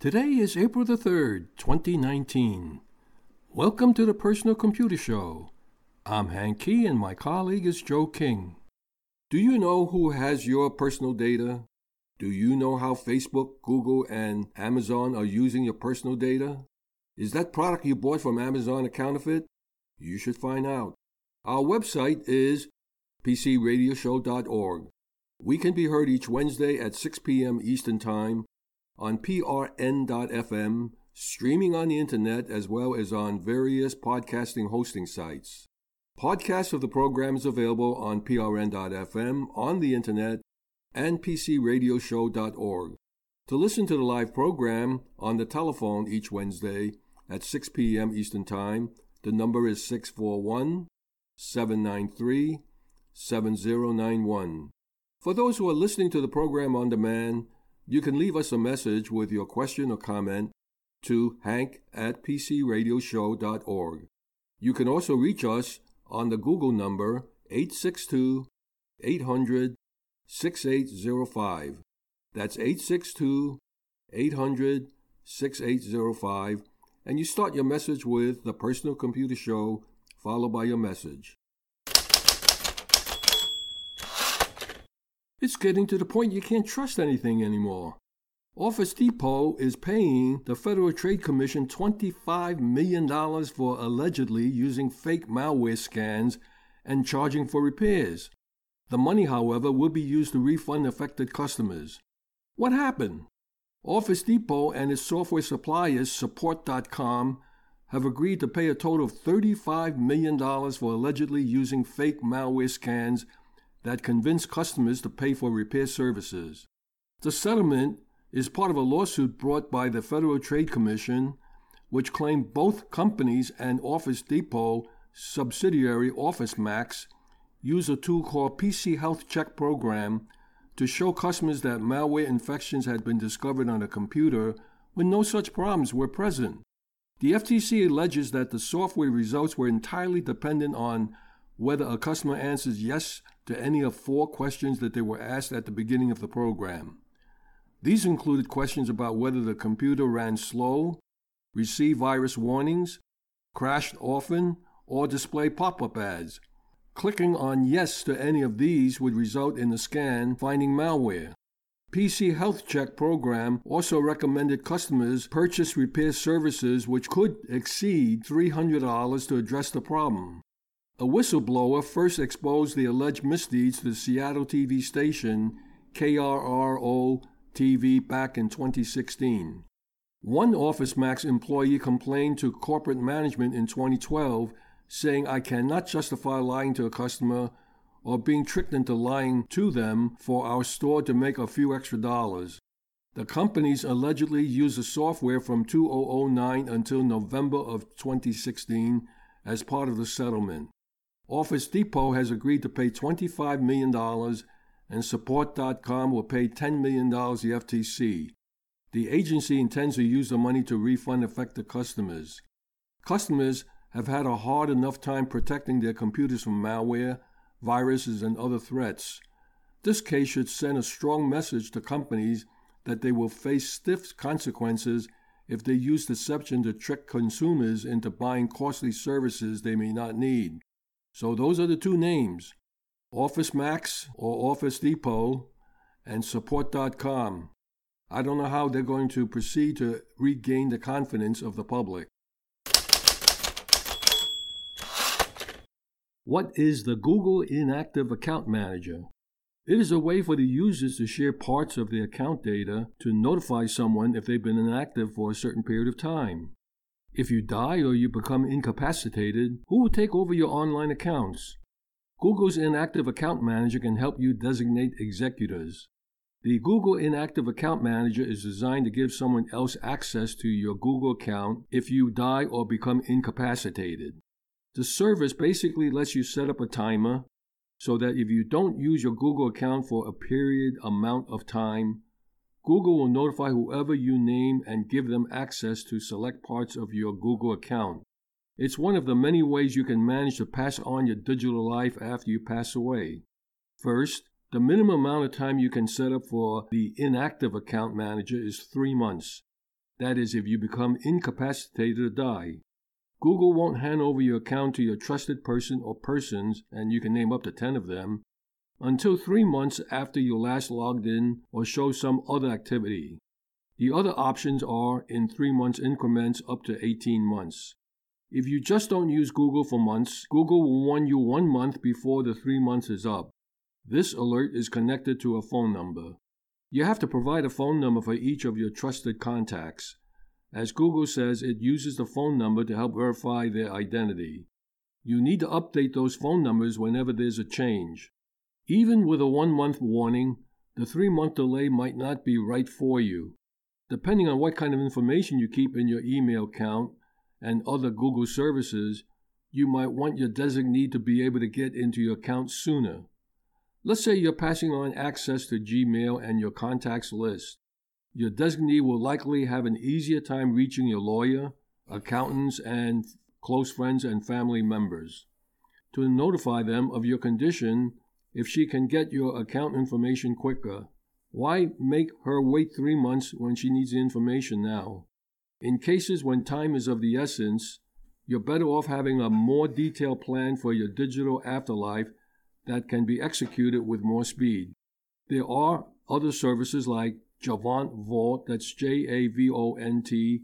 Today is April the 3rd, 2019. Welcome to the Personal Computer Show. I'm Hank Key and my colleague is Joe King. Do you know who has your personal data? Do you know how Facebook, Google, and Amazon are using your personal data? Is that product you bought from Amazon a counterfeit? You should find out. Our website is pcradioshow.org. We can be heard each Wednesday at 6 p.m. Eastern Time on prn.fm, streaming on the internet as well as on various podcasting hosting sites. Podcasts of the program is available on prn.fm, on the internet, and pcradioshow.org. To listen to the live program on the telephone each Wednesday at 6 p.m. Eastern Time, the number is 641-793-7091. For those who are listening to the program on demand, you can leave us a message with your question or comment to hank@pcradioshow.org. You can also reach us on the Google number 862-800-6805. That's 862-800-6805. And you start your message with the Personal Computer Show, followed by your message. It's getting to the point you can't trust anything anymore. Office Depot is paying the Federal Trade Commission $25 million for allegedly using fake malware scans and charging for repairs. The money, however, will be used to refund affected customers. What happened? Office Depot and its software suppliers, Support.com, have agreed to pay a total of $35 million for allegedly using fake malware scans that convince customers to pay for repair services. The settlement is part of a lawsuit brought by the Federal Trade Commission, which claimed both companies and Office Depot subsidiary OfficeMax use a tool called PC Health Check Program to show customers that malware infections had been discovered on a computer when no such problems were present. The FTC alleges that the software results were entirely dependent on whether a customer answers yes to any of 4 questions that they were asked at the beginning of the program. These included questions about whether the computer ran slow, received virus warnings, crashed often, or displayed pop-up ads. Clicking on yes to any of these would result in the scan finding malware. PC Health Check Program also recommended customers purchase repair services which could exceed $300 to address the problem. A whistleblower first exposed the alleged misdeeds to the Seattle TV station KRRO-TV back in 2016. One OfficeMax employee complained to corporate management in 2012, saying, "I cannot justify lying to a customer or being tricked into lying to them for our store to make a few extra dollars." The companies allegedly used the software from 2009 until November of 2016 as part of the settlement. Office Depot has agreed to pay $25 million and Support.com will pay $10 million to the FTC. The agency intends to use the money to refund affected customers. Customers have had a hard enough time protecting their computers from malware, viruses, and other threats. This case should send a strong message to companies that they will face stiff consequences if they use deception to trick consumers into buying costly services they may not need. So those are the 2 names, OfficeMax or Office Depot and Support.com. I don't know how they're going to proceed to regain the confidence of the public. What is the Google Inactive Account Manager? It is a way for the users to share parts of their account data to notify someone if they've been inactive for a certain period of time. If you die or you become incapacitated, who will take over your online accounts? Google's Inactive Account Manager can help you designate executors. The Google Inactive Account Manager is designed to give someone else access to your Google account if you die or become incapacitated. The service basically lets you set up a timer so that if you don't use your Google account for a period amount of time, Google will notify whoever you name and give them access to select parts of your Google account. It's one of the many ways you can manage to pass on your digital life after you pass away. First, the minimum amount of time you can set up for the inactive account manager is 3 months. That is, if you become incapacitated or die. Google won't hand over your account to your trusted person or persons, and you can name up to 10 of them, until 3 months after you last logged in or show some other activity. The other options are in 3 months increments up to 18 months. If you just don't use Google for months, Google will warn you 1 month before the 3 months is up. This alert is connected to a phone number. You have to provide a phone number for each of your trusted contacts. As Google says, it uses the phone number to help verify their identity. You need to update those phone numbers whenever there's a change. Even with a 1-month warning, the 3-month delay might not be right for you. Depending on what kind of information you keep in your email account and other Google services, you might want your designee to be able to get into your account sooner. Let's say you're passing on access to Gmail and your contacts list. Your designee will likely have an easier time reaching your lawyer, accountants, and close friends and family members to notify them of your condition if she can get your account information quicker. Why make her wait 3 months when she needs the information now? In cases when time is of the essence, you're better off having a more detailed plan for your digital afterlife that can be executed with more speed. There are other services like Javant Vault, that's JAVONT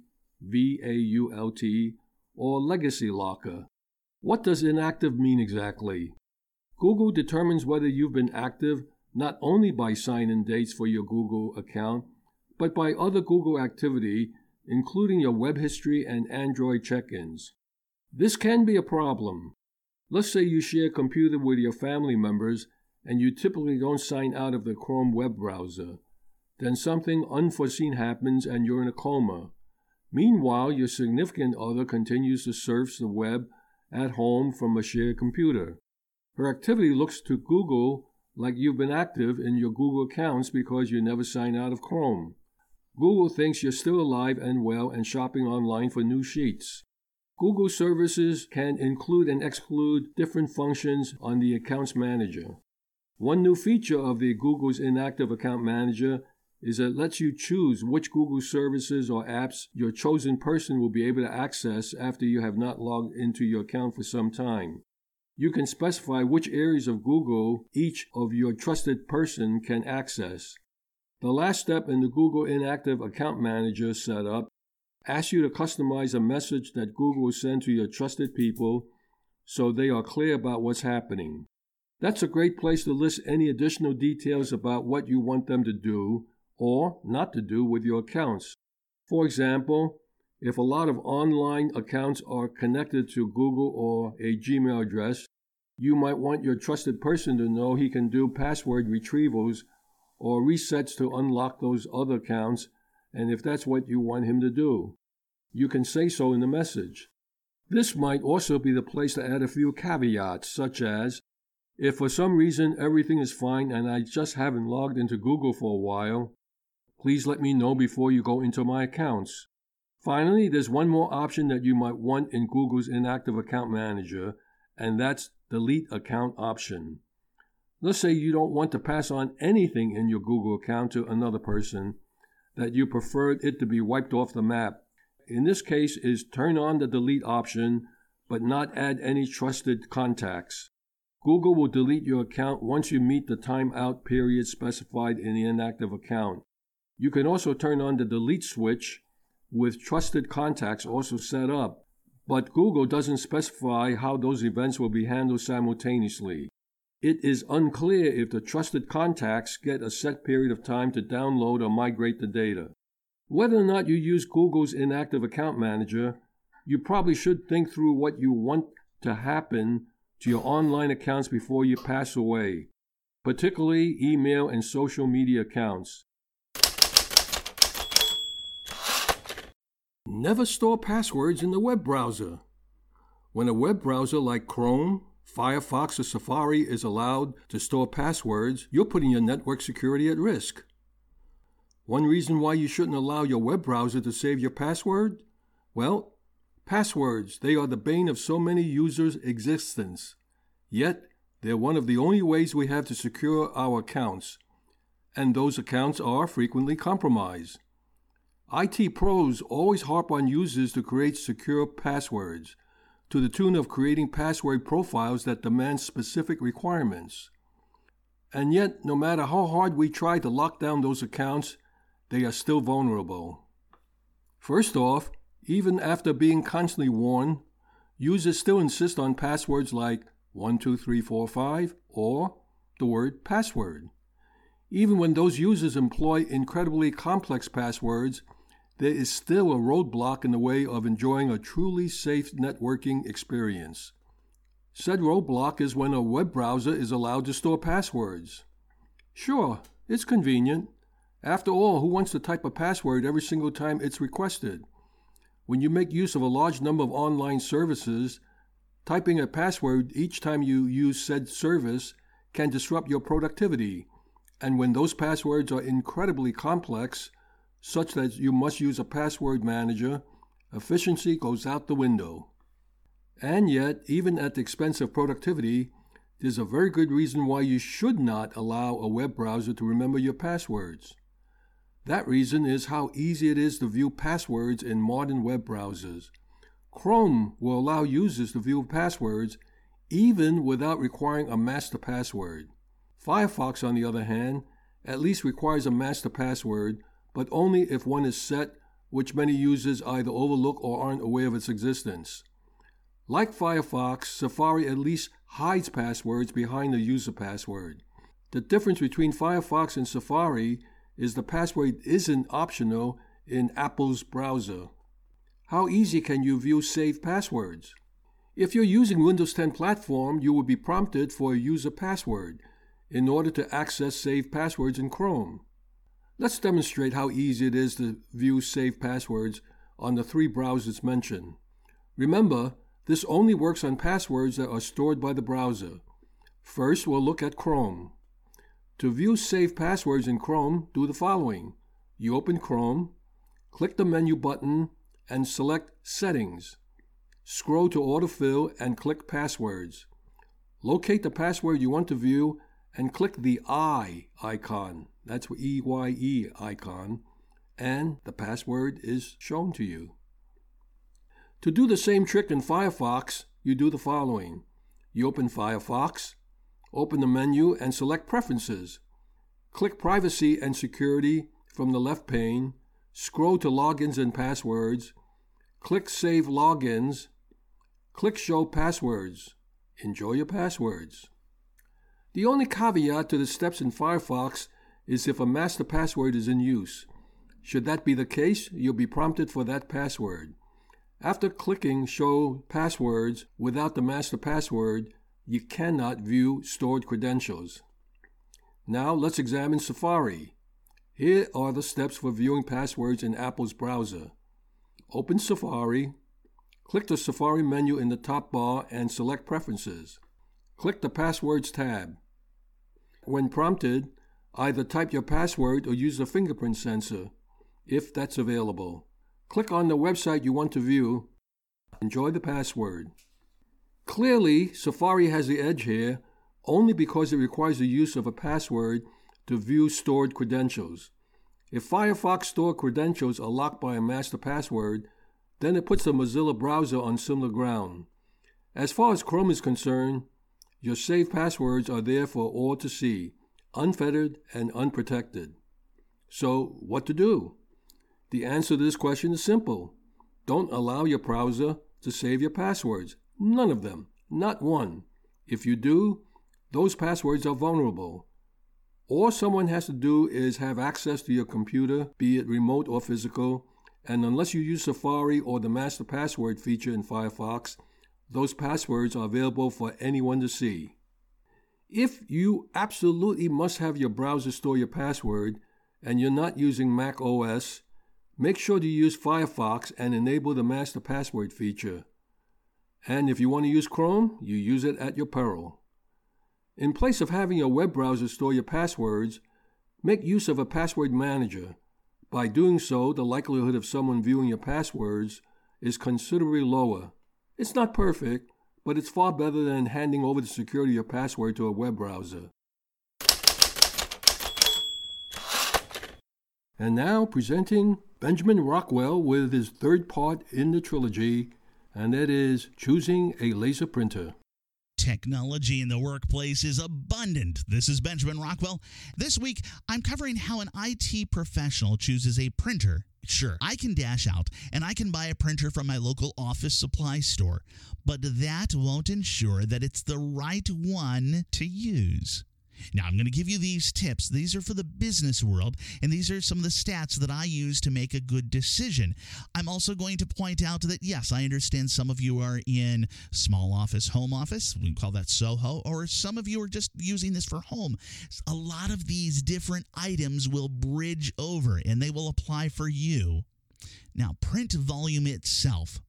VAULT, or Legacy Locker. What does inactive mean exactly? Google determines whether you've been active not only by sign-in dates for your Google account, but by other Google activity, including your web history and Android check-ins. This can be a problem. Let's say you share a computer with your family members and you typically don't sign out of the Chrome web browser. Then something unforeseen happens and you're in a coma. Meanwhile, your significant other continues to surf the web at home from a shared computer. Her activity looks to Google like you've been active in your Google accounts because you never sign out of Chrome. Google thinks you're still alive and well and shopping online for new sheets. Google services can include and exclude different functions on the Accounts Manager. One new feature of the Google's Inactive Account Manager is that it lets you choose which Google services or apps your chosen person will be able to access after you have not logged into your account for some time. You can specify which areas of Google each of your trusted person can access. The last step in the Google Inactive Account Manager setup asks you to customize a message that Google will send to your trusted people so they are clear about what's happening. That's a great place to list any additional details about what you want them to do or not to do with your accounts. For example, if a lot of online accounts are connected to Google or a Gmail address, you might want your trusted person to know he can do password retrievals or resets to unlock those other accounts, and if that's what you want him to do, you can say so in the message. This might also be the place to add a few caveats, such as, if for some reason everything is fine and I just haven't logged into Google for a while, please let me know before you go into my accounts. Finally, there's one more option that you might want in Google's Inactive Account Manager, and that's Delete Account option. Let's say you don't want to pass on anything in your Google account to another person, that you preferred it to be wiped off the map. In this case is turn on the delete option, but not add any trusted contacts. Google will delete your account once you meet the timeout period specified in the inactive account. You can also turn on the delete switch with trusted contacts also set up, but Google doesn't specify how those events will be handled simultaneously. It is unclear if the trusted contacts get a set period of time to download or migrate the data. Whether or not you use Google's Inactive Account Manager, you probably should think through what you want to happen to your online accounts before you pass away, particularly email and social media accounts. Never store passwords in the web browser. When a web browser like Chrome, Firefox, or Safari is allowed to store passwords, you're putting your network security at risk. One reason why you shouldn't allow your web browser to save your password? Well, passwords, they are the bane of so many users' existence. Yet, they're one of the only ways we have to secure our accounts, and those accounts are frequently compromised. IT pros always harp on users to create secure passwords, to the tune of creating password profiles that demand specific requirements. And yet, no matter how hard we try to lock down those accounts, they are still vulnerable. First off, even after being constantly warned, users still insist on passwords like 12345 or the word password. Even when those users employ incredibly complex passwords, there is still a roadblock in the way of enjoying a truly safe networking experience. Said roadblock is when a web browser is allowed to store passwords. Sure, it's convenient. After all, who wants to type a password every single time it's requested? When you make use of a large number of online services, typing a password each time you use said service can disrupt your productivity. And when those passwords are incredibly complex, such that you must use a password manager, efficiency goes out the window. And yet, even at the expense of productivity, there's a very good reason why you should not allow a web browser to remember your passwords. That reason is how easy it is to view passwords in modern web browsers. Chrome will allow users to view passwords even without requiring a master password. Firefox, on the other hand, at least requires a master password, but only if one is set, which many users either overlook or aren't aware of its existence. Like Firefox, Safari at least hides passwords behind the user password. The difference between Firefox and Safari is the password isn't optional in Apple's browser. How easy can you view saved passwords? If you're using Windows 10 platform, you will be prompted for a user password in order to access saved passwords in Chrome. Let's demonstrate how easy it is to view saved passwords on the three browsers mentioned. Remember, this only works on passwords that are stored by the browser. First, we'll look at Chrome. To view saved passwords in Chrome, do the following. You open Chrome, click the menu button, and select Settings. Scroll to Autofill and click Passwords. Locate the password you want to view and click the I icon. That's EYE icon, and the password is shown to you. To do the same trick in Firefox, you do the following. You open Firefox, open the menu and select Preferences. Click Privacy and Security from the left pane, scroll to Logins and Passwords, click Save Logins, click Show Passwords. Enjoy your passwords. The only caveat to the steps in Firefox is if a master password is in use. Should that be the case, you'll be prompted for that password. After clicking Show Passwords without the master password, you cannot view stored credentials. Now let's examine Safari. Here are the steps for viewing passwords in Apple's browser. Open Safari, click the Safari menu in the top bar and select Preferences. Click the Passwords tab. When prompted, either type your password or use the fingerprint sensor, if that's available. Click on the website you want to view. Enjoy the password. Clearly, Safari has the edge here only because it requires the use of a password to view stored credentials. If Firefox stored credentials are locked by a master password, then it puts the Mozilla browser on similar ground. As far as Chrome is concerned, your saved passwords are there for all to see, unfettered and unprotected. So, what to do? The answer to this question is simple. Don't allow your browser to save your passwords. None of them. Not one. If you do, those passwords are vulnerable. All someone has to do is have access to your computer, be it remote or physical, and unless you use Safari or the master password feature in Firefox, those passwords are available for anyone to see. If you absolutely must have your browser store your password and you're not using Mac OS, make sure to use Firefox and enable the master password feature. And if you want to use Chrome, you use it at your peril. In place of having your web browser store your passwords, make use of a password manager. By doing so, the likelihood of someone viewing your passwords is considerably lower. It's not perfect, but it's far better than handing over the security of your password to a web browser. And now presenting Benjamin Rockwell with his third part in the trilogy, and that is choosing a laser printer. Technology in the workplace is abundant. This is Benjamin Rockwell. This week, I'm covering how an IT professional chooses a printer. Sure, I can dash out and I can buy a printer from my local office supply store, but that won't ensure that it's the right one to use. Now, I'm going to give you these tips. These are for the business world, and these are some of the stats that I use to make a good decision. I'm also going to point out that, yes, I understand some of you are in small office, home office. We call that SOHO, or some of you are just using this for home. A lot of these different items will bridge over, and they will apply for you. Now, print volume itself.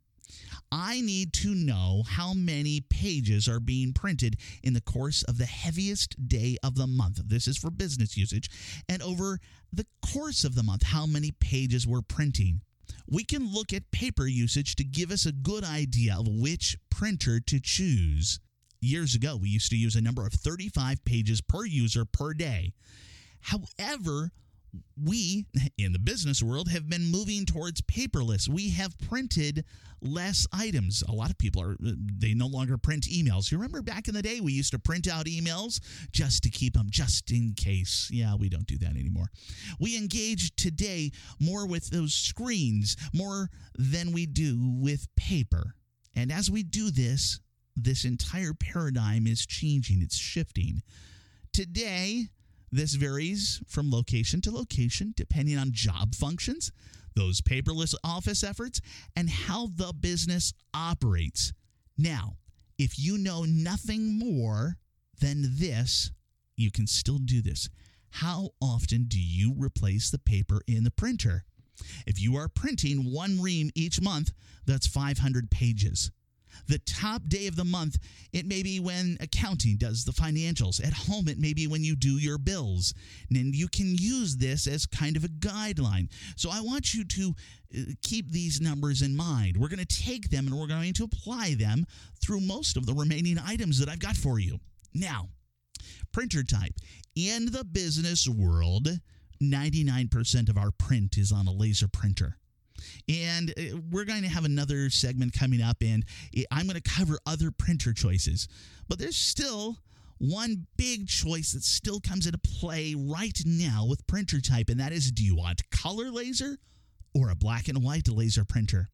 I need to know how many pages are being printed in the course of the heaviest day of the month. This is for business usage. And over the course of the month, how many pages we're printing. We can look at paper usage to give us a good idea of which printer to choose. Years ago, we used to use a number of 35 pages per user per day. However, we, in the business world, have been moving towards paperless. We have printed less items. A lot of people they no longer print emails. You remember back in the day, we used to print out emails just to keep them, just in case. Yeah, we don't do that anymore. We engage today more with those screens, more than we do with paper. And as we do this, this entire paradigm is changing. It's shifting. Today, this varies from location to location, depending on job functions, those paperless office efforts, and how the business operates. Now, if you know nothing more than this, you can still do this. How often do you replace the paper in the printer? If you are printing one ream each month, that's 500 pages. The top day of the month, it may be when accounting does the financials. At home, it may be when you do your bills. And you can use this as kind of a guideline. So I want you to keep these numbers in mind. We're going to take them and we're going to apply them through most of the remaining items that I've got for you. Now, printer type. In the business world, 99% of our print is on a laser printer. And we're going to have another segment coming up, and I'm going to cover other printer choices. But there's still one big choice that still comes into play right now with printer type, and that is, do you want color laser or a black and white laser printer?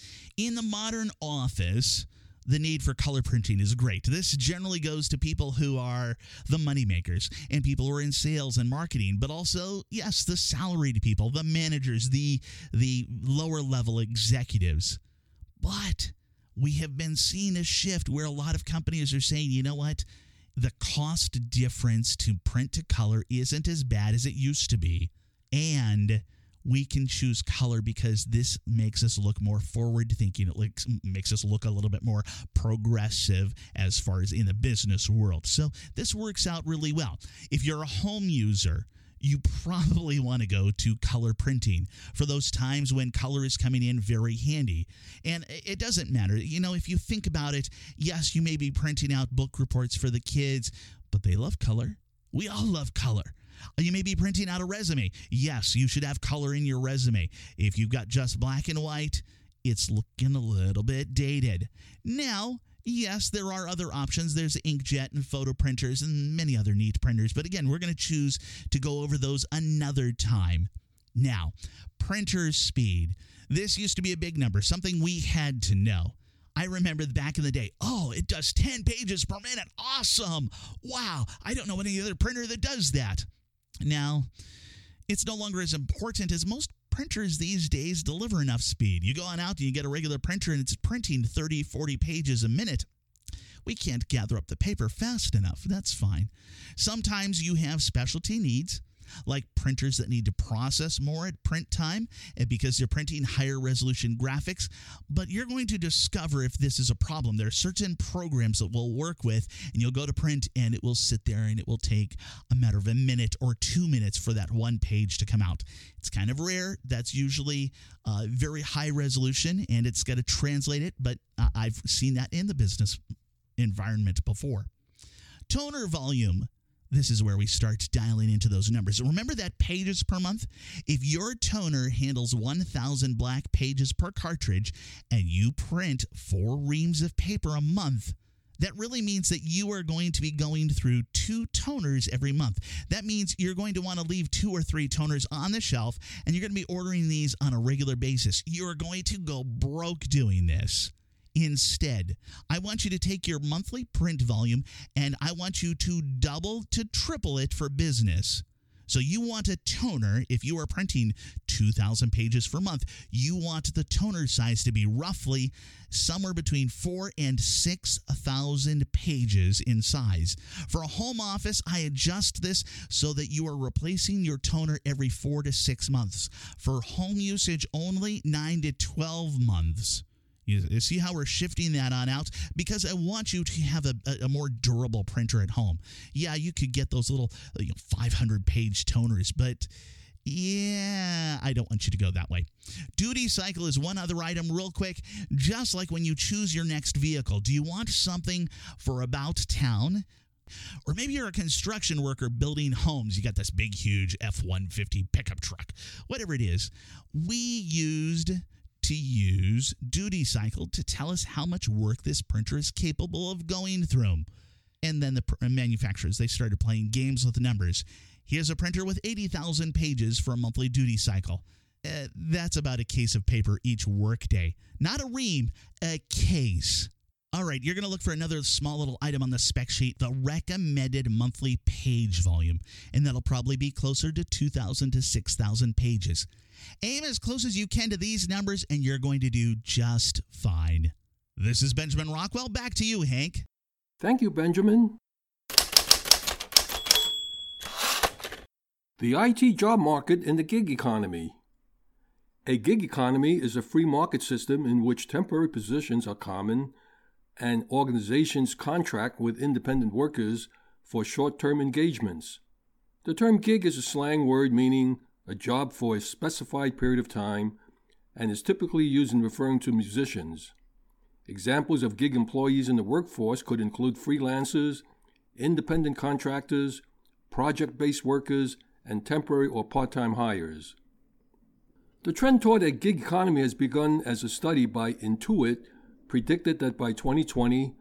In the modern office, the need for color printing is great. This generally goes to people who are the moneymakers and people who are in sales and marketing, but also, yes, the salaried people, the managers, the lower level executives. But we have been seeing a shift where a lot of companies are saying, you know what? The cost difference to print to color isn't as bad as it used to be. And we can choose color because this makes us look more forward-thinking. It makes us look a little bit more progressive as far as in the business world. So this works out really well. If you're a home user, you probably want to go to color printing for those times when color is coming in very handy. And it doesn't matter. You know, if you think about it, yes, you may be printing out book reports for the kids, but they love color. We all love color. You may be printing out a resume. Yes, you should have color in your resume. If you've got just black and white, it's looking a little bit dated. Now, yes, there are other options. There's inkjet and photo printers and many other neat printers. But again, we're going to choose to go over those another time. Now, printer speed. This used to be a big number, something we had to know. I remember back in the day, it does 10 pages per minute. Awesome. Wow. I don't know any other printer that does that. Now, it's no longer as important as most printers these days deliver enough speed. You go on out and you get a regular printer and it's printing 30, 40 pages a minute. We can't gather up the paper fast enough. That's fine. Sometimes you have specialty needs, like printers that need to process more at print time because they're printing higher resolution graphics. But you're going to discover if this is a problem. There are certain programs that we'll work with, and you'll go to print, and it will sit there, and it will take a matter of a minute or 2 minutes for that one page to come out. It's kind of rare. That's usually very high resolution, and it's got to translate it, but I've seen that in the business environment before. Toner volume. This is where we start dialing into those numbers. Remember that pages per month? If your toner handles 1,000 black pages per cartridge and you print 4 reams of paper a month, that really means that you are going to be going through 2 toners every month. That means you're going to want to leave 2 or 3 toners on the shelf, and you're going to be ordering these on a regular basis. You're going to go broke doing this. Instead, I want you to take your monthly print volume and I want you to double to triple it for business. So you want a toner, if you are printing 2,000 pages per month, you want the toner size to be roughly somewhere between 4,000 and 6,000 pages in size. For a home office, I adjust this so that you are replacing your toner every 4 to 6 months. For home usage only, 9 to 12 months. You see how we're shifting that on out? Because I want you to have a more durable printer at home. Yeah, you could get those little 500-page toners, but yeah, I don't want you to go that way. Duty cycle is one other item real quick. Just like when you choose your next vehicle, do you want something for about town? Or maybe you're a construction worker building homes. You got this big, huge F-150 pickup truck. Whatever it is, we used to use duty cycle to tell us how much work this printer is capable of going through. And then the manufacturers, they started playing games with the numbers. Here's a printer with 80,000 pages for a monthly duty cycle. That's about a case of paper each workday. Not a ream, a case. All right, you're going to look for another small little item on the spec sheet, the recommended monthly page volume, and that'll probably be closer to 2,000 to 6,000 pages. Aim as close as you can to these numbers, and you're going to do just fine. This is Benjamin Rockwell. Back to you, Hank. Thank you, Benjamin. The IT job market in the gig economy. A gig economy is a free market system in which temporary positions are common and organizations contract with independent workers for short-term engagements. The term gig is a slang word meaning a job for a specified period of time and is typically used in referring to musicians. Examples of gig employees in the workforce could include freelancers, independent contractors, project-based workers, and temporary or part-time hires. The trend toward a gig economy has begun as a study by Intuit predicted that by 2020,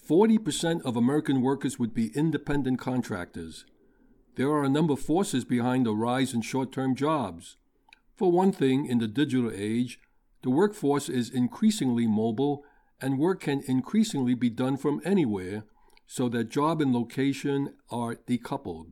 40% of American workers would be independent contractors. There are a number of forces behind the rise in short-term jobs. For one thing, in the digital age, the workforce is increasingly mobile and work can increasingly be done from anywhere, so that job and location are decoupled.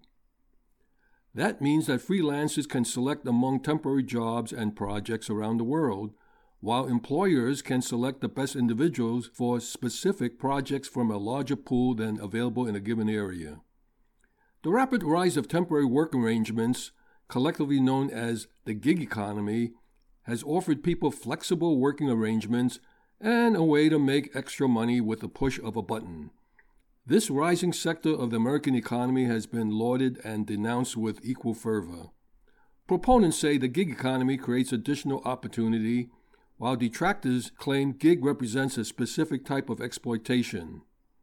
That means that freelancers can select among temporary jobs and projects around the world, while employers can select the best individuals for specific projects from a larger pool than available in a given area. The rapid rise of temporary work arrangements, collectively known as the gig economy, has offered people flexible working arrangements and a way to make extra money with the push of a button. This rising sector of the American economy has been lauded and denounced with equal fervor. Proponents say the gig economy creates additional opportunity, while detractors claim gig represents a specific type of exploitation.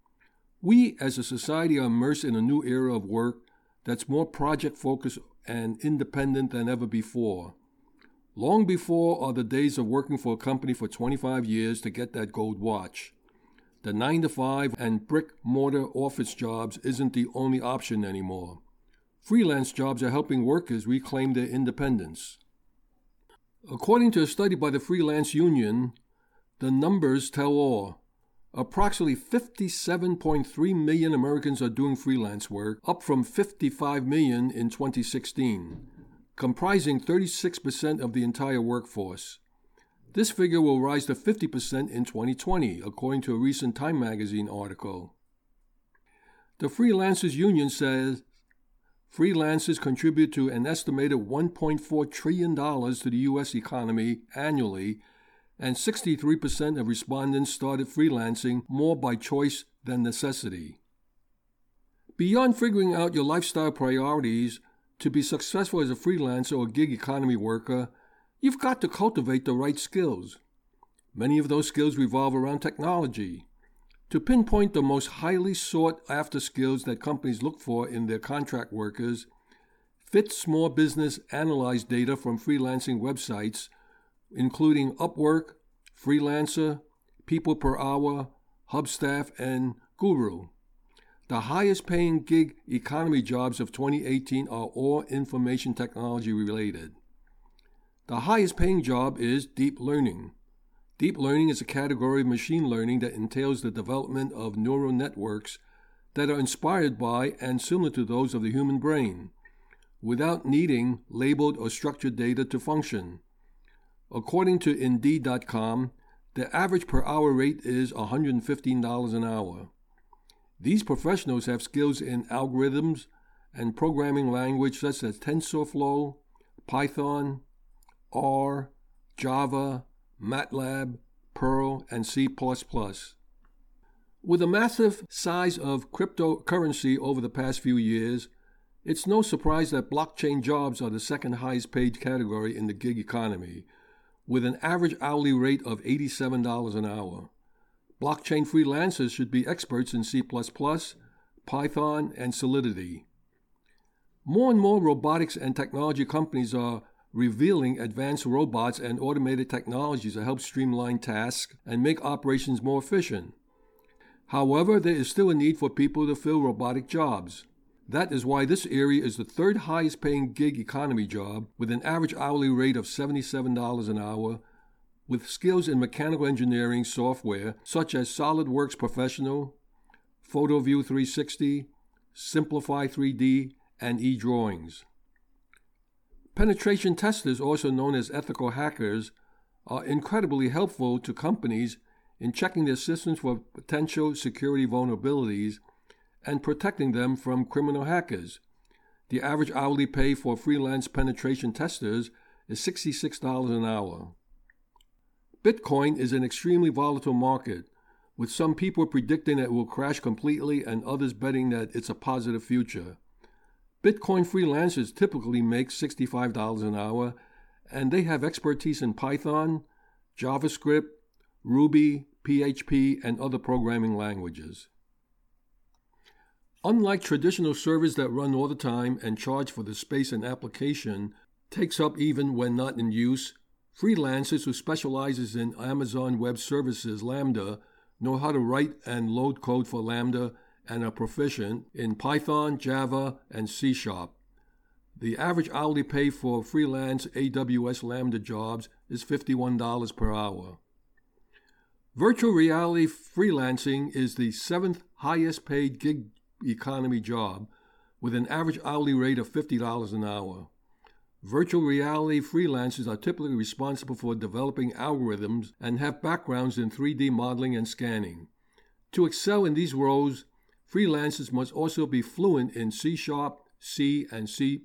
We as a society are immersed in a new era of work that's more project-focused and independent than ever before. Long before are the days of working for a company for 25 years to get that gold watch. The 9-to-5 and brick-mortar office jobs isn't the only option anymore. Freelance jobs are helping workers reclaim their independence. According to a study by the Freelance Union, the numbers tell all. Approximately 57.3 million Americans are doing freelance work, up from 55 million in 2016, comprising 36% of the entire workforce. This figure will rise to 50% in 2020, according to a recent Time magazine article. The Freelancers Union says freelancers contribute to an estimated $1.4 trillion to the U.S. economy annually, and 63% of respondents started freelancing more by choice than necessity. Beyond figuring out your lifestyle priorities, to be successful as a freelancer or gig economy worker, you've got to cultivate the right skills. Many of those skills revolve around technology. To pinpoint the most highly sought-after skills that companies look for in their contract workers, Fit Small Business analyzed data from freelancing websites, including Upwork, Freelancer, People Per Hour, Hubstaff, and Guru. The highest-paying gig economy jobs of 2018 are all information technology related. The highest-paying job is deep learning. Deep learning is a category of machine learning that entails the development of neural networks that are inspired by and similar to those of the human brain, without needing labeled or structured data to function. According to Indeed.com, the average per hour rate is $115 an hour. These professionals have skills in algorithms and programming language such as TensorFlow, Python, R, Java, MATLAB, Perl, and C++. With the massive size of cryptocurrency over the past few years, it's no surprise that blockchain jobs are the second highest paid category in the gig economy, with an average hourly rate of $87 an hour. Blockchain freelancers should be experts in C++, Python, and Solidity. More and more robotics and technology companies are revealing advanced robots and automated technologies to help streamline tasks and make operations more efficient. However, there is still a need for people to fill robotic jobs. That is why this area is the third highest paying gig economy job, with an average hourly rate of $77 an hour, with skills in mechanical engineering software such as SolidWorks Professional, PhotoView 360, Simplify 3D, and eDrawings. Penetration testers, also known as ethical hackers, are incredibly helpful to companies in checking their systems for potential security vulnerabilities and protecting them from criminal hackers. The average hourly pay for freelance penetration testers is $66 an hour. Bitcoin is an extremely volatile market, with some people predicting that it will crash completely and others betting that it's a positive future. Bitcoin freelancers typically make $65 an hour, and they have expertise in Python, JavaScript, Ruby, PHP, and other programming languages. Unlike traditional servers that run all the time and charge for the space an application takes up even when not in use, freelancers who specializes in Amazon Web Services Lambda know how to write and load code for Lambda and are proficient in Python, Java, and C#. The average hourly pay for freelance AWS Lambda jobs is $51 per hour. Virtual reality freelancing is the seventh highest paid gig economy job, with an average hourly rate of $50 an hour. Virtual reality freelancers are typically responsible for developing algorithms and have backgrounds in 3D modeling and scanning. To excel in these roles, freelancers must also be fluent in C#, C, and C++.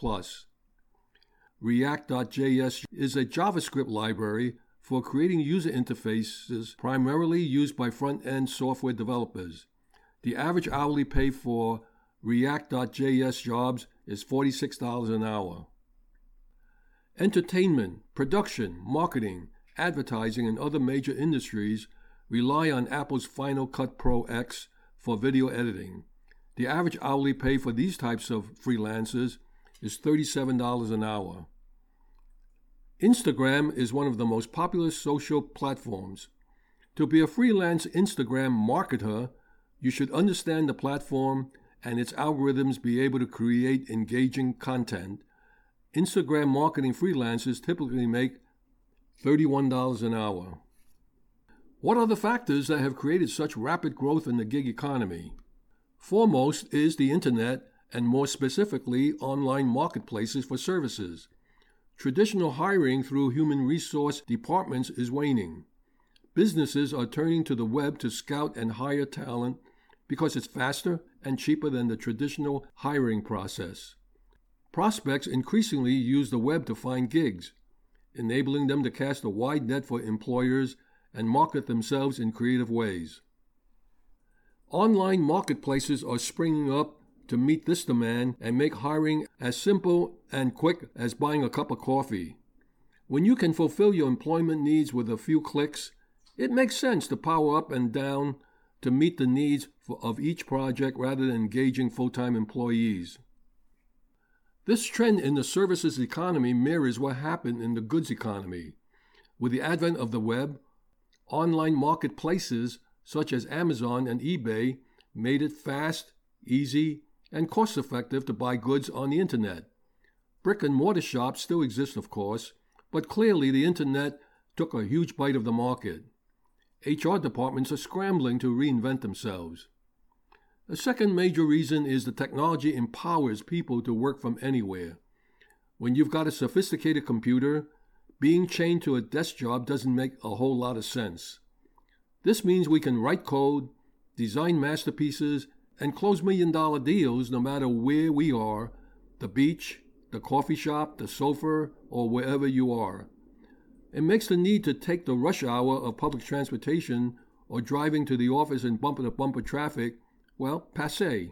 React.js is a JavaScript library for creating user interfaces primarily used by front-end software developers. The average hourly pay for React.js jobs is $46 an hour. Entertainment, production, marketing, advertising, and other major industries rely on Apple's Final Cut Pro X for video editing. The average hourly pay for these types of freelancers is $37 an hour. Instagram is one of the most popular social platforms. To be a freelance Instagram marketer, you should understand the platform and its algorithms, be able to create engaging content. Instagram marketing freelancers typically make $31 an hour. What are the factors that have created such rapid growth in the gig economy? Foremost is the internet, and more specifically, online marketplaces for services. Traditional hiring through human resource departments is waning. Businesses are turning to the web to scout and hire talent because it's faster and cheaper than the traditional hiring process. Prospects increasingly use the web to find gigs, enabling them to cast a wide net for employers and market themselves in creative ways. Online marketplaces are springing up to meet this demand and make hiring as simple and quick as buying a cup of coffee. When you can fulfill your employment needs with a few clicks, it makes sense to power up and down to meet the needs of each project rather than engaging full-time employees. This trend in the services economy mirrors what happened in the goods economy. With the advent of the web, online marketplaces such as Amazon and eBay made it fast, easy, and cost-effective to buy goods on the internet. Brick-and-mortar shops still exist, of course, but clearly the internet took a huge bite of the market. HR departments are scrambling to reinvent themselves. The second major reason is the technology empowers people to work from anywhere. When you've got a sophisticated computer, being chained to a desk job doesn't make a whole lot of sense. This means we can write code, design masterpieces, and close million-dollar deals no matter where we are, the beach, the coffee shop, the sofa, or wherever you are. It makes the need to take the rush hour of public transportation or driving to the office in bumper-to-bumper traffic, well, passé.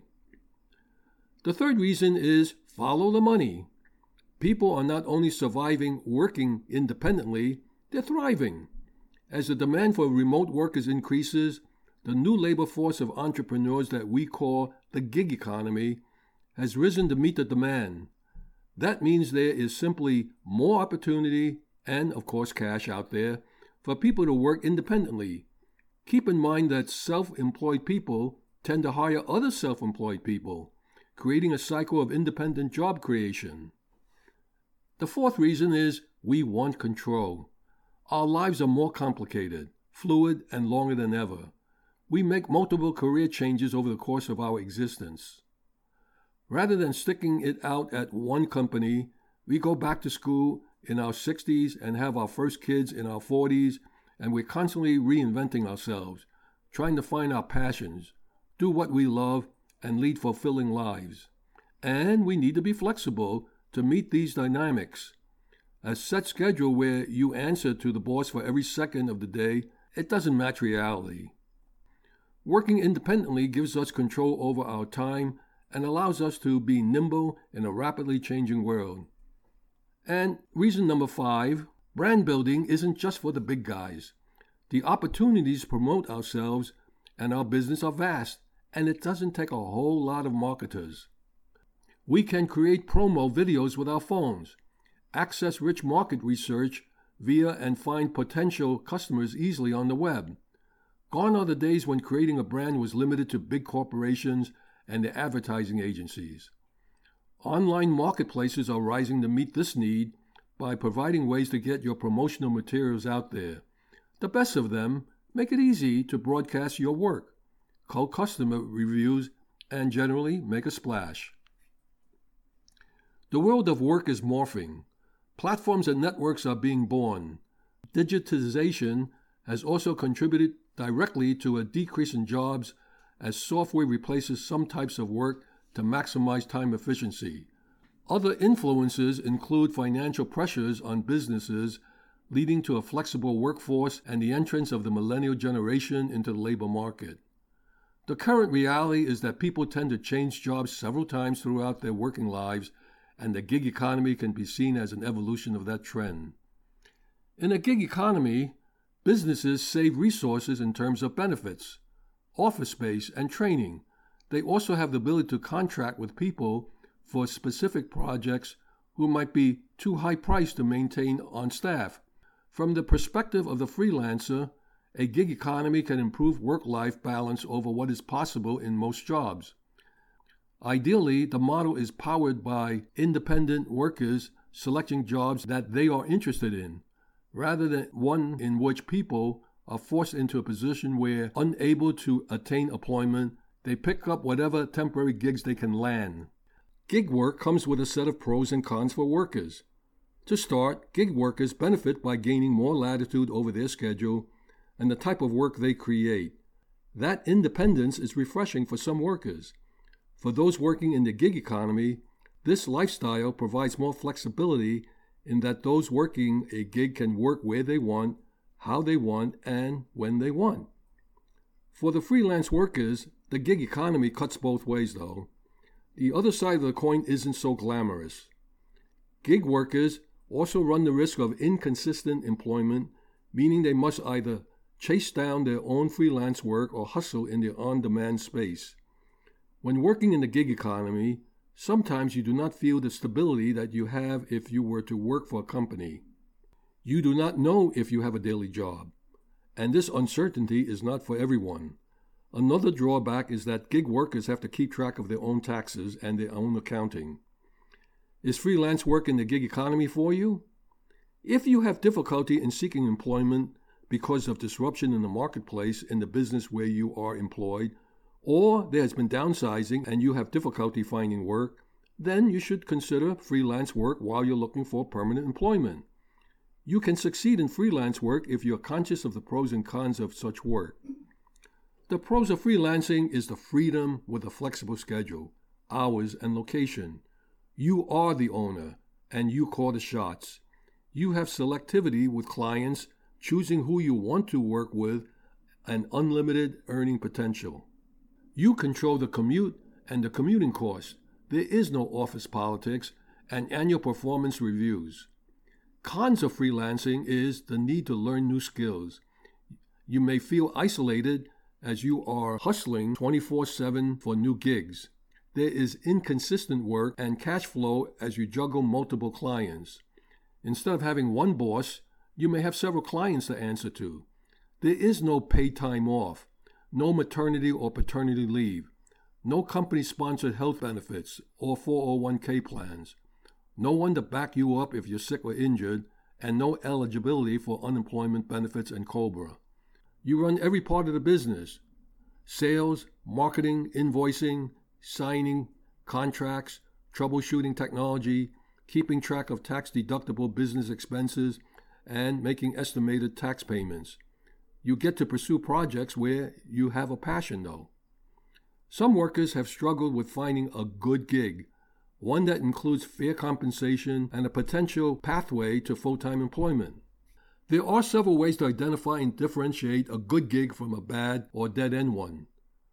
The third reason is follow the money. People are not only surviving working independently, they're thriving. As the demand for remote workers increases, the new labor force of entrepreneurs that we call the gig economy has risen to meet the demand. That means there is simply more opportunity and, of course, cash out there for people to work independently. Keep in mind that self-employed people tend to hire other self-employed people, creating a cycle of independent job creation. The fourth reason is we want control. Our lives are more complicated, fluid, and longer than ever. We make multiple career changes over the course of our existence. Rather than sticking it out at one company, we go back to school in our 60s and have our first kids in our 40s, and we're constantly reinventing ourselves, trying to find our passions, do what we love, and lead fulfilling lives. And we need to be flexible to meet these dynamics. A set schedule where you answer to the boss for every second of the day, it doesn't match reality. Working independently gives us control over our time and allows us to be nimble in a rapidly changing world. And reason number 5, brand building isn't just for the big guys. The opportunities to promote ourselves and our business are vast, and it doesn't take a whole lot of marketers. We can create promo videos with our phones, access rich market research via and find potential customers easily on the web. Gone are the days when creating a brand was limited to big corporations and their advertising agencies. Online marketplaces are rising to meet this need by providing ways to get your promotional materials out there. The best of them make it easy to broadcast your work, call customer reviews, and generally make a splash. The world of work is morphing. Platforms and networks are being born. Digitization has also contributed directly to a decrease in jobs as software replaces some types of work to maximize time efficiency. Other influences include financial pressures on businesses, leading to a flexible workforce and the entrance of the millennial generation into the labor market. The current reality is that people tend to change jobs several times throughout their working lives, and the gig economy can be seen as an evolution of that trend. In a gig economy, businesses save resources in terms of benefits, office space, and training. They also have the ability to contract with people for specific projects who might be too high priced to maintain on staff. From the perspective of the freelancer, a gig economy can improve work-life balance over what is possible in most jobs. Ideally, the model is powered by independent workers selecting jobs that they are interested in, rather than one in which people are forced into a position where, unable to attain employment, they pick up whatever temporary gigs they can land. Gig work comes with a set of pros and cons for workers. To start, gig workers benefit by gaining more latitude over their schedule and the type of work they create. That independence is refreshing for some workers. For those working in the gig economy, this lifestyle provides more flexibility in that those working a gig can work where they want, how they want, and when they want. For the freelance workers, the gig economy cuts both ways, though. The other side of the coin isn't so glamorous. Gig workers also run the risk of inconsistent employment, meaning they must either chase down their own freelance work or hustle in the on-demand space. When working in the gig economy, sometimes you do not feel the stability that you have if you were to work for a company. You do not know if you have a daily job, and this uncertainty is not for everyone. Another drawback is that gig workers have to keep track of their own taxes and their own accounting. Is freelance work in the gig economy for you? If you have difficulty in seeking employment because of disruption in the marketplace in the business where you are employed, or there has been downsizing and you have difficulty finding work, then you should consider freelance work while you're looking for permanent employment. You can succeed in freelance work if you're conscious of the pros and cons of such work. The pros of freelancing is the freedom with a flexible schedule, hours, and location. You are the owner, and you call the shots. You have selectivity with clients, choosing who you want to work with, and unlimited earning potential. You control the commute and the commuting cost. There is no office politics and annual performance reviews. Cons of freelancing is the need to learn new skills. You may feel isolated as you are hustling 24/7 for new gigs. There is inconsistent work and cash flow as you juggle multiple clients. Instead of having one boss, you may have several clients to answer to. There is no paid time off, no maternity or paternity leave, no company-sponsored health benefits or 401k plans, no one to back you up if you're sick or injured, and no eligibility for unemployment benefits and COBRA. You run every part of the business: sales, marketing, invoicing, signing, contracts, troubleshooting technology, keeping track of tax-deductible business expenses, and making estimated tax payments. You get to pursue projects where you have a passion, though. Some workers have struggled with finding a good gig, one that includes fair compensation and a potential pathway to full-time employment. There are several ways to identify and differentiate a good gig from a bad or dead-end one.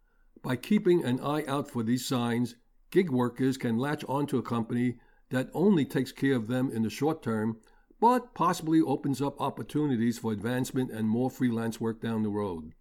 By keeping an eye out for these signs, gig workers can latch onto a company that only takes care of them in the short term, but possibly opens up opportunities for advancement and more freelance work down the road.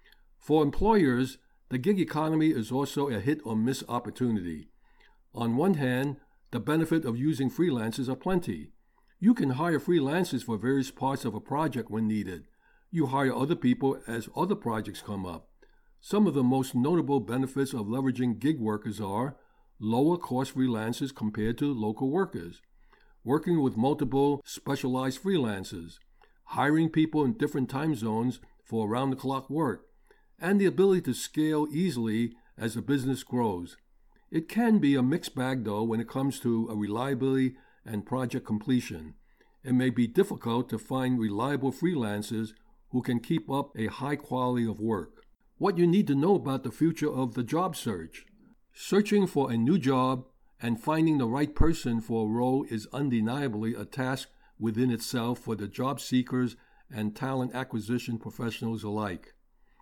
For employers, the gig economy is also a hit or miss opportunity. On one hand, the benefit of using freelancers are plenty. You can hire freelancers for various parts of a project when needed. You hire other people as other projects come up. Some of the most notable benefits of leveraging gig workers are lower cost freelancers compared to local workers, working with multiple specialized freelancers, hiring people in different time zones for around-the-clock work, and the ability to scale easily as the business grows. It can be a mixed bag, though, when it comes to reliability and project completion. It may be difficult to find reliable freelancers who can keep up a high quality of work. What you need to know about the future of the job search. Searching for a new job and finding the right person for a role is undeniably a task within itself for the job seekers and talent acquisition professionals alike.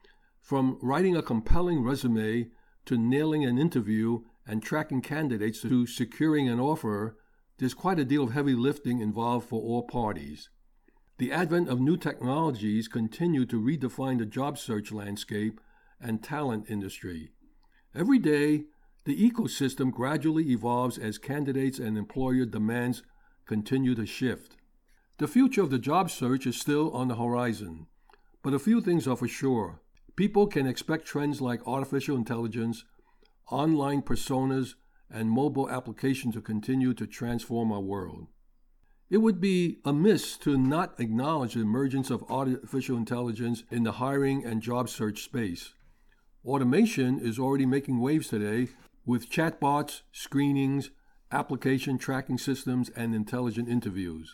From writing a compelling resume to nailing an interview and tracking candidates to securing an offer, there's quite a deal of heavy lifting involved for all parties. The advent of new technologies continue to redefine the job search landscape and talent industry. Every day, the ecosystem gradually evolves as candidates and employer demands continue to shift. The future of the job search is still on the horizon, but a few things are for sure. People can expect trends like artificial intelligence, online personas, and mobile applications to continue to transform our world. It would be amiss to not acknowledge the emergence of artificial intelligence in the hiring and job search space. Automation is already making waves today with chatbots, screenings, application tracking systems, and intelligent interviews.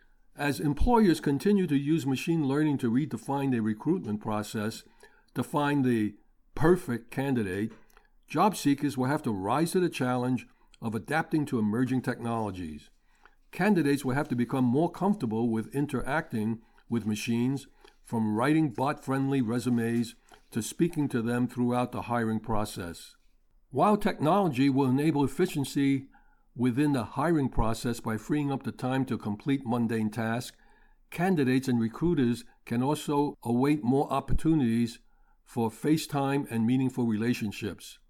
As employers continue to use machine learning to redefine their recruitment process to find the perfect candidate, job seekers will have to rise to the challenge of adapting to emerging technologies. Candidates will have to become more comfortable with interacting with machines, from writing bot-friendly resumes to speaking to them throughout the hiring process. While technology will enable efficiency within the hiring process by freeing up the time to complete mundane tasks, candidates and recruiters can also await more opportunities for FaceTime and meaningful relationships.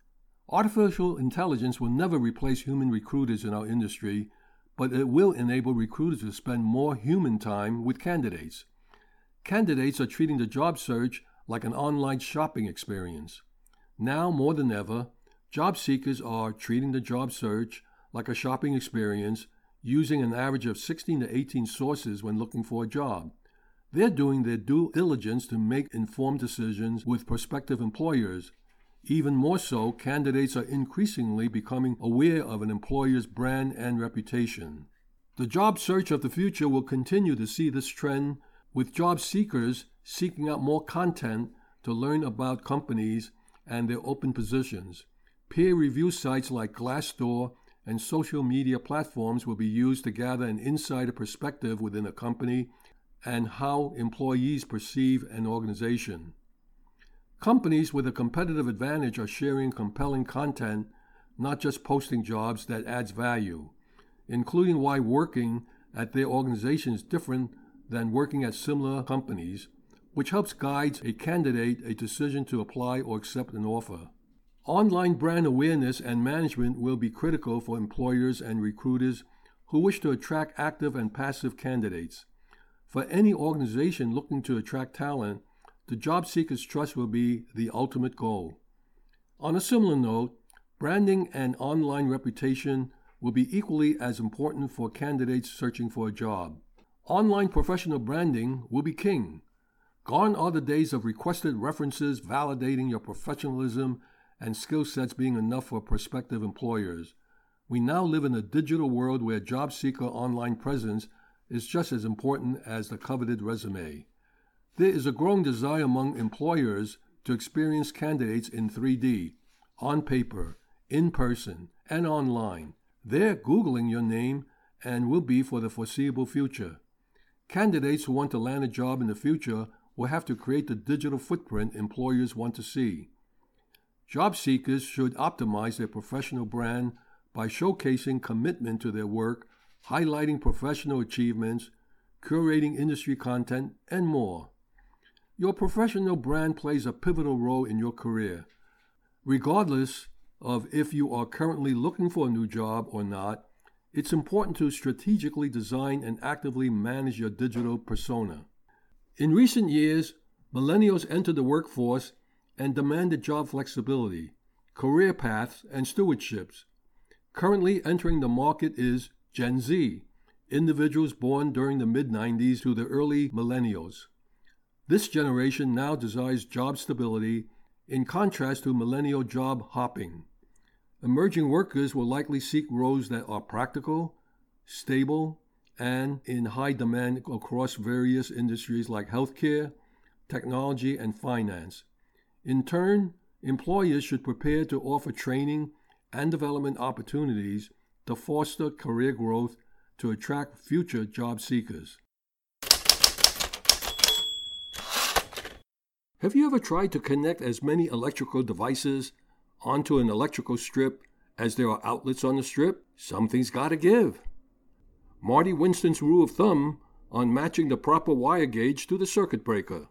Artificial intelligence will never replace human recruiters in our industry, but it will enable recruiters to spend more human time with candidates. Candidates are treating the job search like an online shopping experience. Now more than ever, job seekers are treating the job search like a shopping experience, using an average of 16 to 18 sources when looking for a job. They're doing their due diligence to make informed decisions with prospective employers. Even more so, candidates are increasingly becoming aware of an employer's brand and reputation. The job search of the future will continue to see this trend, with job seekers seeking out more content to learn about companies and their open positions. Peer review sites like Glassdoor and social media platforms will be used to gather an insider perspective within a company and how employees perceive an organization. Companies with a competitive advantage are sharing compelling content, not just posting jobs that adds value, including why working at their organization is different than working at similar companies, which helps guide a candidate a decision to apply or accept an offer. Online brand awareness and management will be critical for employers and recruiters who wish to attract active and passive candidates. For any organization looking to attract talent, the job seeker's trust will be the ultimate goal. On a similar note, branding and online reputation will be equally as important for candidates searching for a job. Online professional branding will be king. Gone are the days of requested references validating your professionalism and skill sets being enough for prospective employers. We now live in a digital world where job seeker online presence is just as important as the coveted resume. There is a growing desire among employers to experience candidates in 3D, on paper, in person, and online. They're Googling your name and will be for the foreseeable future. Candidates who want to land a job in the future will have to create the digital footprint employers want to see. Job seekers should optimize their professional brand by showcasing commitment to their work, highlighting professional achievements, curating industry content, and more. Your professional brand plays a pivotal role in your career. Regardless of if you are currently looking for a new job or not, it's important to strategically design and actively manage your digital persona. In recent years, millennials entered the workforce and demanded job flexibility, career paths, and stewardships. Currently entering the market is Gen Z, individuals born during the mid-90s to the early millennials. This generation now desires job stability in contrast to millennial job hopping. Emerging workers will likely seek roles that are practical, stable, and in high demand across various industries like healthcare, technology, and finance. In turn, employers should prepare to offer training and development opportunities to foster career growth to attract future job seekers. Have you ever tried to connect as many electrical devices onto an electrical strip as there are outlets on the strip? Something's got to give. Marty Winston's rule of thumb on matching the proper wire gauge to the circuit breaker.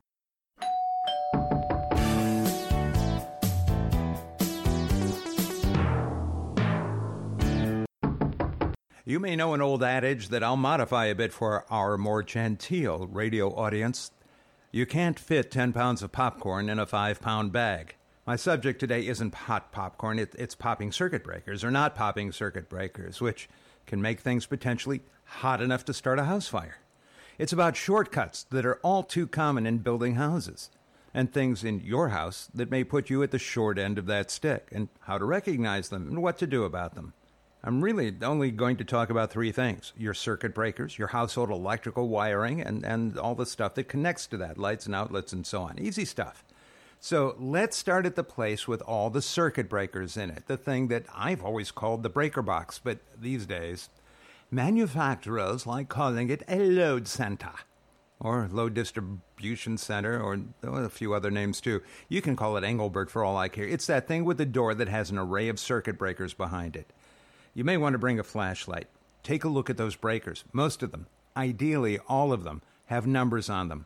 You may know an old adage that I'll modify a bit for our more genteel radio audience. You can't fit 10 pounds of popcorn in a 5-pound bag. My subject today isn't hot popcorn, it's popping circuit breakers, or not popping circuit breakers, which can make things potentially hot enough to start a house fire. It's about shortcuts that are all too common in building houses, and things in your house that may put you at the short end of that stick, and how to recognize them and what to do about them. I'm really only going to talk about 3 things: your circuit breakers, your household electrical wiring, and all the stuff that connects to that, lights and outlets and so on. Easy stuff. So let's start at the place with all the circuit breakers in it, the thing that I've always called the breaker box, but these days, manufacturers like calling it a load center, or load distribution center, or a few other names too. You can call it Engelbert for all I care. It's that thing with the door that has an array of circuit breakers behind it. You may want to bring a flashlight. Take a look at those breakers. Most of them, ideally all of them, have numbers on them.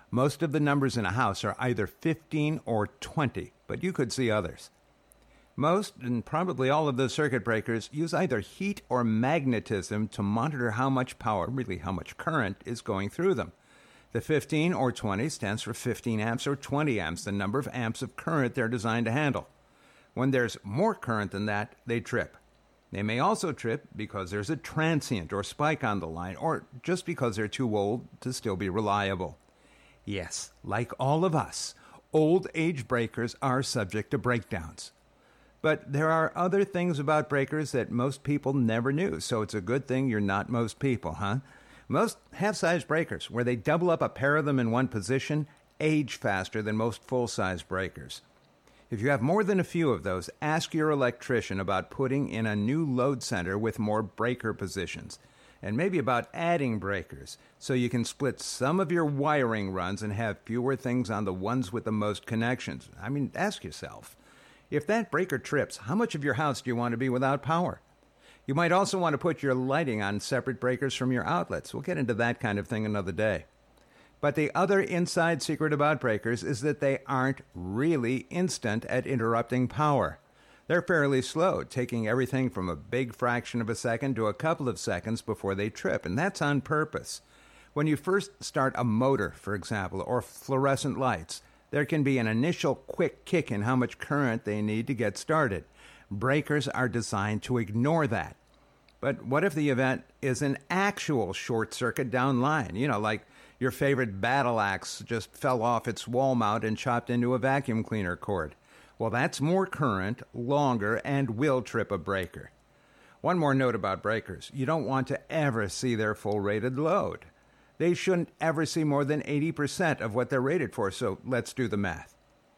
Most of the numbers in a house are either 15 or 20, but you could see others. Most, and probably all of the circuit breakers, use either heat or magnetism to monitor how much power, really how much current, is going through them. The 15 or 20 stands for 15 amps or 20 amps, the number of amps of current they're designed to handle. When there's more current than that, they trip. They may also trip because there's a transient or spike on the line, or just because they're too old to still be reliable. Yes, like all of us, old age breakers are subject to breakdowns. But there are other things about breakers that most people never knew, so it's a good thing you're not most people, huh? Most half-size breakers, where they double up a pair of them in one position, age faster than most full-size breakers. If you have more than a few of those, ask your electrician about putting in a new load center with more breaker positions, and maybe about adding breakers, so you can split some of your wiring runs and have fewer things on the ones with the most connections. I mean, ask yourself, if that breaker trips, how much of your house do you want to be without power? You might also want to put your lighting on separate breakers from your outlets. We'll get into that kind of thing another day. But the other inside secret about breakers is that they aren't really instant at interrupting power. They're fairly slow, taking everything from a big fraction of a second to a couple of seconds before they trip, and that's on purpose. When you first start a motor, for example, or fluorescent lights, there can be an initial quick kick in how much current they need to get started. Breakers are designed to ignore that. But what if the event is an actual short circuit down line? You know, like your favorite battle axe just fell off its wall mount and chopped into a vacuum cleaner cord. Well, that's more current, longer, and will trip a breaker. One more note about breakers. You don't want to ever see their full rated load. They shouldn't ever see more than 80% of what they're rated for, so let's do the math.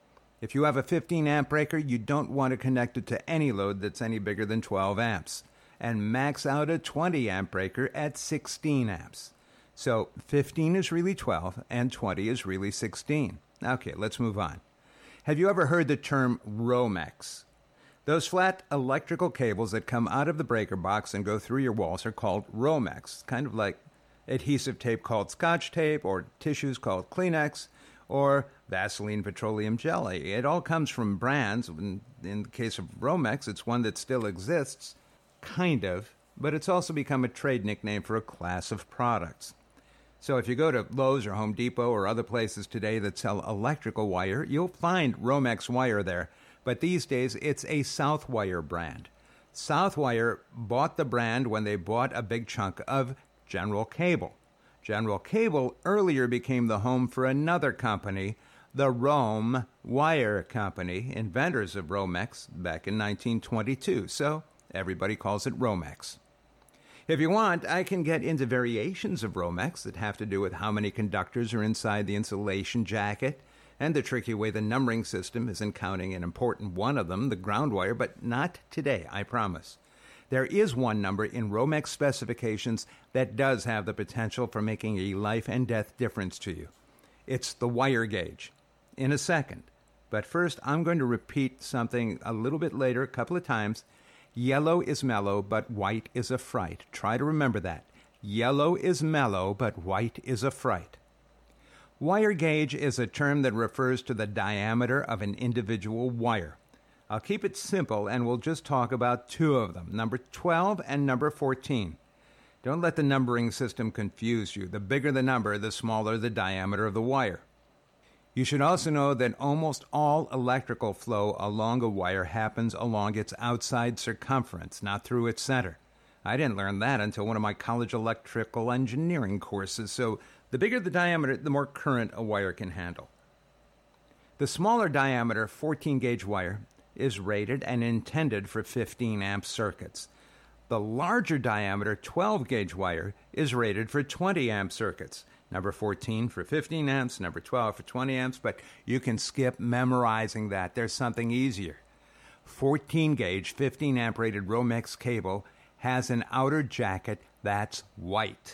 If you have a 15-amp breaker, you don't want to connect it to any load that's any bigger than 12 amps, and max out a 20-amp breaker at 16 amps. So 15 is really 12, and 20 is really 16. Okay, let's move on. Have you ever heard the term Romex? Those flat electrical cables that come out of the breaker box and go through your walls are called Romex, kind of like adhesive tape called Scotch tape, or tissues called Kleenex, or Vaseline petroleum jelly. It all comes from brands. In the case of Romex, it's one that still exists, kind of, but it's also become a trade nickname for a class of products. So if you go to Lowe's or Home Depot or other places today that sell electrical wire, you'll find Romex wire there, but these days it's a Southwire brand. Southwire bought the brand when they bought a big chunk of General Cable. General Cable earlier became the home for another company, the Rome Wire Company, inventors of Romex back in 1922, so everybody calls it Romex. If you want, I can get into variations of Romex that have to do with how many conductors are inside the insulation jacket, and the tricky way the numbering system isn't counting an important one of them, the ground wire, but not today, I promise. There is one number in Romex specifications that does have the potential for making a life and death difference to you. It's the wire gauge. In a second. But first, I'm going to repeat something a little bit later, a couple of times. Yellow is mellow, but white is a fright. Try to remember that. Yellow is mellow, but white is a fright. Wire gauge is a term that refers to the diameter of an individual wire. I'll keep it simple, and we'll just talk about two of them, number 12 and number 14. Don't let the numbering system confuse you. The bigger the number, the smaller the diameter of the wire. You should also know that almost all electrical flow along a wire happens along its outside circumference, not through its center. I didn't learn that until one of my college electrical engineering courses, so the bigger the diameter, the more current a wire can handle. The smaller diameter 14-gauge wire is rated and intended for 15-amp circuits. The larger diameter 12-gauge wire is rated for 20-amp circuits. Number 14 for 15 amps, number 12 for 20 amps, but you can skip memorizing that. There's something easier. 14-gauge, 15-amp rated Romex cable has an outer jacket that's white.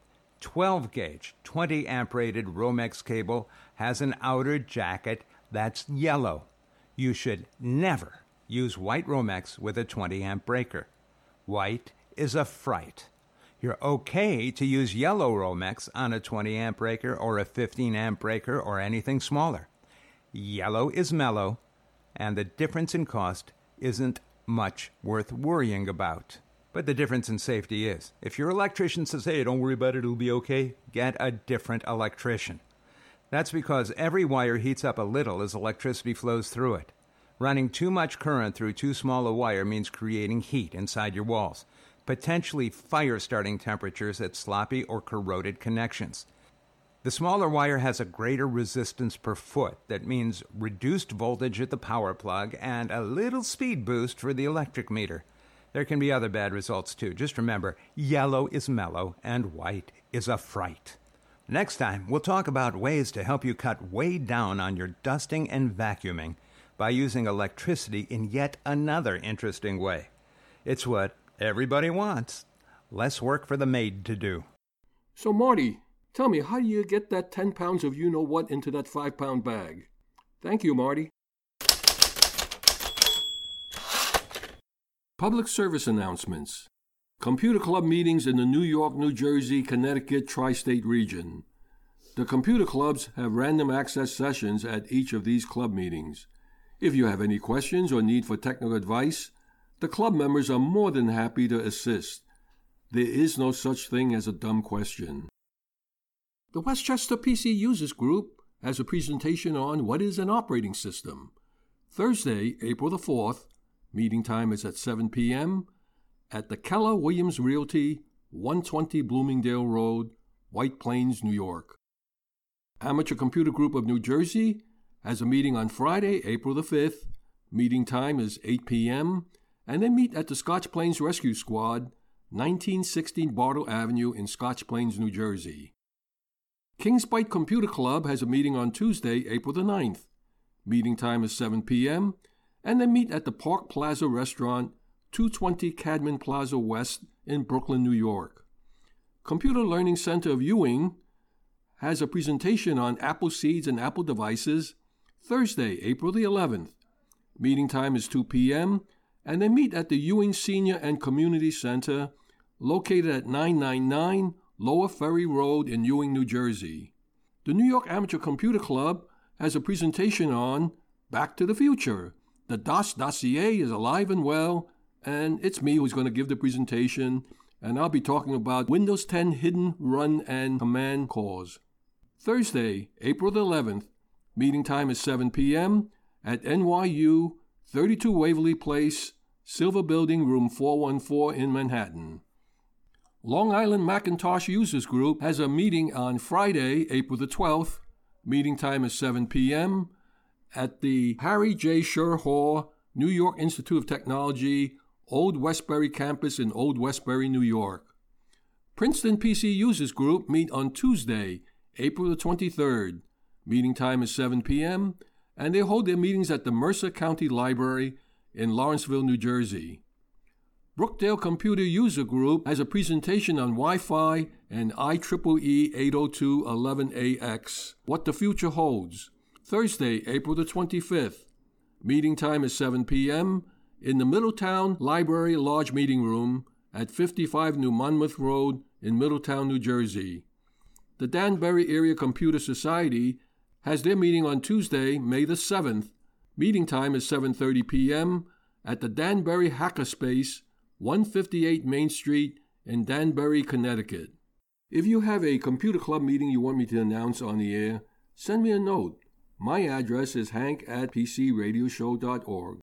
12-gauge, 20-amp rated Romex cable has an outer jacket that's yellow. You should never use white Romex with a 20-amp breaker. White is a fright. You're okay to use yellow Romex on a 20-amp breaker or a 15-amp breaker or anything smaller. Yellow is mellow, and the difference in cost isn't much worth worrying about. But the difference in safety is. If your electrician says, hey, don't worry about it, it'll be okay, get a different electrician. That's because every wire heats up a little as electricity flows through it. Running too much current through too small a wire means creating heat inside your walls, potentially fire-starting temperatures at sloppy or corroded connections. The smaller wire has a greater resistance per foot. That means reduced voltage at the power plug and a little speed boost for the electric meter. There can be other bad results too. Just remember, yellow is mellow and white is a fright. Next time, we'll talk about ways to help you cut way down on your dusting and vacuuming by using electricity in yet another interesting way. It's what everybody wants. Less work for the maid to do. So, Marty, tell me, how do you get that 10 pounds of you-know-what into that 5-pound bag? Thank you, Marty. Public service announcements. Computer Club meetings in the New York, New Jersey, Connecticut tri-state region. The computer clubs have random access sessions at each of these club meetings. If you have any questions or need for technical advice, the club members are more than happy to assist. There is no such thing as a dumb question. The Westchester PC Users Group has a presentation on what is an operating system. Thursday, April the 4th, meeting time is at 7 p.m. at the Keller Williams Realty, 120 Bloomingdale Road, White Plains, New York. Amateur Computer Group of New Jersey has a meeting on Friday, April the 5th. Meeting time is 8 p.m. and they meet at the Scotch Plains Rescue Squad, 1916 Bartle Avenue in Scotch Plains, New Jersey. Kings Bite Computer Club has a meeting on Tuesday, April the 9th. Meeting time is 7 p.m. and they meet at the Park Plaza Restaurant, 220 Cadman Plaza West in Brooklyn, New York. Computer Learning Center of Ewing has a presentation on Apple seeds and Apple devices Thursday, April the 11th. Meeting time is 2 p.m. and they meet at the Ewing Senior and Community Center located at 999 Lower Ferry Road in Ewing, New Jersey. The New York Amateur Computer Club has a presentation on Back to the Future. The DOS dossier is alive and well, and it's me who's going to give the presentation, and I'll be talking about Windows 10 hidden run and command calls. Thursday, April the 11th, meeting time is 7 p.m. at NYU, 32 Waverly Place, Silver Building, room 414 in Manhattan. Long Island Macintosh Users Group has a meeting on Friday, April the 12th. Meeting time is 7 p.m. at the Harry J. Scher Hall, New York Institute of Technology, Old Westbury campus in Old Westbury, New York. Princeton PC Users Group meet on Tuesday, April the 23rd. Meeting time is 7 p.m., and they hold their meetings at the Mercer County Library in Lawrenceville, New Jersey. Brookdale Computer User Group has a presentation on Wi-Fi and IEEE 802.11ax, What the Future Holds, Thursday, April the 25th. Meeting time is 7 p.m. in the Middletown Library Large Meeting Room at 55 New Monmouth Road in Middletown, New Jersey. The Danbury Area Computer Society has their meeting on Tuesday, May the 7th. Meeting time is 7:30 p.m. at the Danbury Hackerspace, 158 Main Street in Danbury, Connecticut. If you have a computer club meeting you want me to announce on the air, send me a note. My address is hank@pcradioshow.org.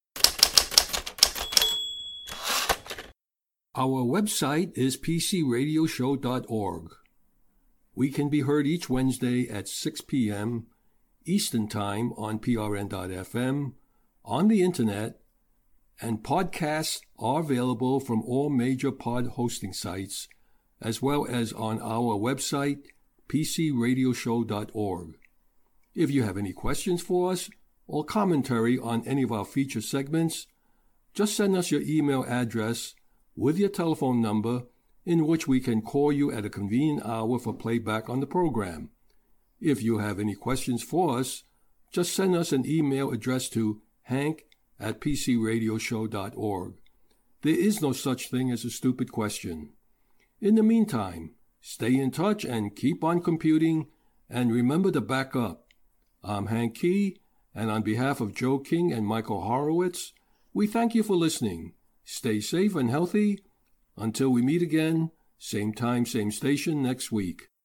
Our website is pcradioshow.org. We can be heard each Wednesday at 6 p.m. Eastern Time on prn.fm, on the Internet, and podcasts are available from all major pod hosting sites, as well as on our website, pcradioshow.org. If you have any questions for us or commentary on any of our feature segments, just send us your email address with your telephone number in which we can call you at a convenient hour for playback on the program. If you have any questions for us, just send us an email addressed to hank@pcradioshow.org. There is no such thing as a stupid question. In the meantime, stay in touch and keep on computing, and remember to back up. I'm Hank Key, and on behalf of Joe King and Michael Horowitz, we thank you for listening. Stay safe and healthy. Until we meet again, same time, same station next week.